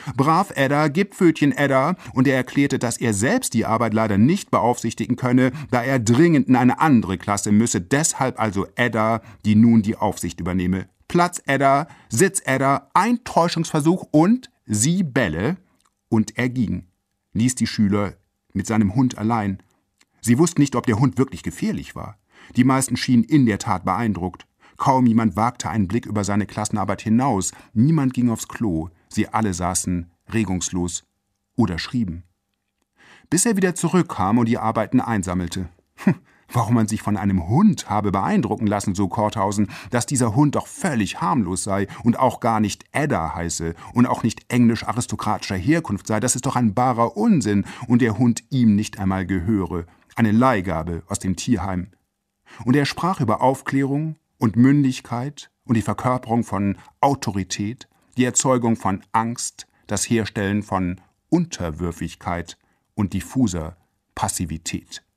Brav Edda, gib Pfötchen Edda, und er erklärte, dass er selbst die Arbeit leider nicht beaufsichtigen könne, da er dringend in eine andere Klasse müsse, deshalb also Edda, die nun die Aufsicht übernehme. Platz Edda, Sitz Edda, ein Täuschungsversuch und sie bälle, und er ging, ließ die Schüler mit seinem Hund allein. Sie wussten nicht, ob der Hund wirklich gefährlich war. Die meisten schienen in der Tat beeindruckt. Kaum jemand wagte einen Blick über seine Klassenarbeit hinaus. Niemand ging aufs Klo. Sie alle saßen regungslos oder schrieben. Bis er wieder zurückkam und die Arbeiten einsammelte. Warum man sich von einem Hund habe beeindrucken lassen, so Korthausen, dass dieser Hund doch völlig harmlos sei und auch gar nicht Edda heiße und auch nicht englisch-aristokratischer Herkunft sei, das ist doch ein barer Unsinn und der Hund ihm nicht einmal gehöre, eine Leihgabe aus dem Tierheim. Und er sprach über Aufklärung und Mündigkeit und die Verkörperung von Autorität, die Erzeugung von Angst, das Herstellen von Unterwürfigkeit und diffuser Passivität.